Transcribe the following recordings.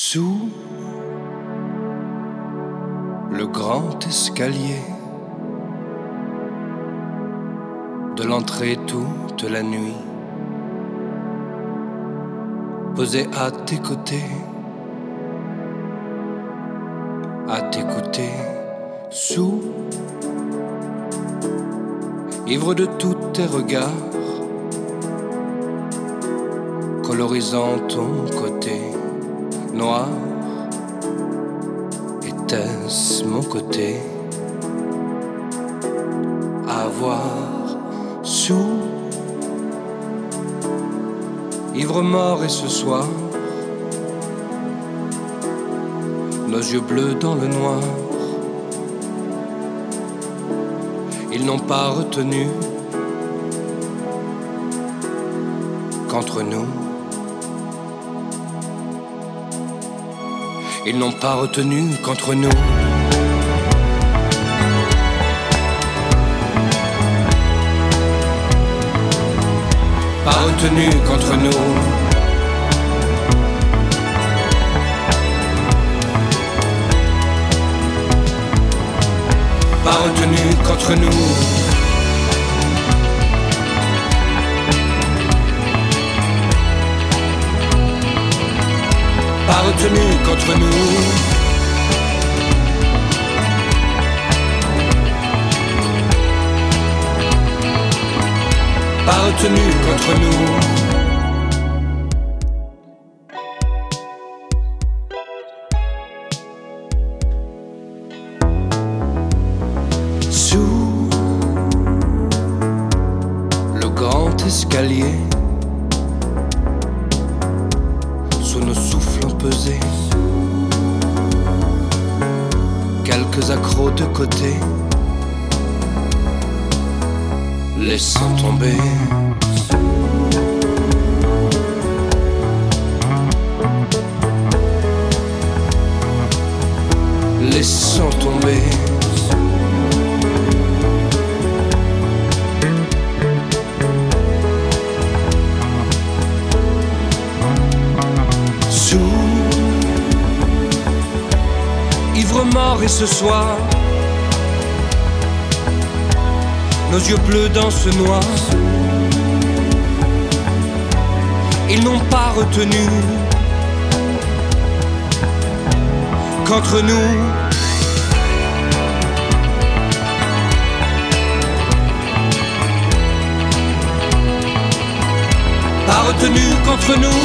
Sous le grand escalier de l'entrée toute la nuit, posé à tes côtés, à t'écouter, sous, ivre de tous tes regards, colorisant ton côté noir. Était-ce mon côté à voir sous, ivre mort, et ce soir nos yeux bleus dans le noir, ils n'ont pas retenu qu'entre nous, ils n'ont pas retenu qu'entre nous, pas retenu qu'entre nous, pas retenu qu'entre nous, pas retenu qu'entre nous, pas retenu qu'entre nous. Sous le grand escalier, sous nos souffles empesés, quelques accros de côté, laissant tomber laissant tomber sous, ivre mort, et ce soir nos yeux bleus dans ce noir, ils n'ont pas retenu qu'entre nous, pas retenu qu'entre nous,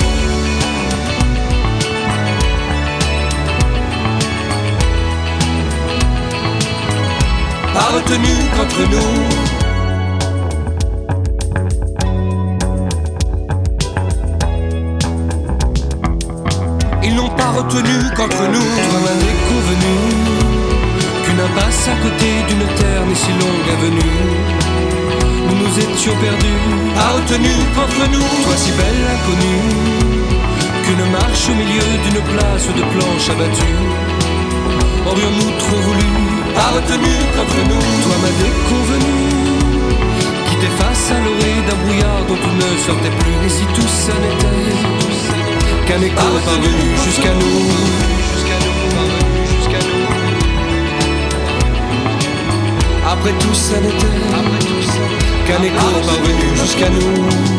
pas retenu qu'entre nous, ils n'ont pas retenu qu'entre nous. Toi m'avais convenu qu'une impasse à côté d'une terre n'est si longue avenue où nous étions perdus, pas retenu qu'entre nous. Toi si belle inconnue qu'une marche au milieu d'une place de planches abattues, aurions-nous trop voulu, pas retenu qu'entre nous. Toi m'a déconvenu qui t'efface à l'orée d'un brouillard dont tout ne sortait plus. Et si tout ça n'était qu'un écho parvenu jusqu'à nous, après tout ça n'était qu'un écho parvenu jusqu'à nous.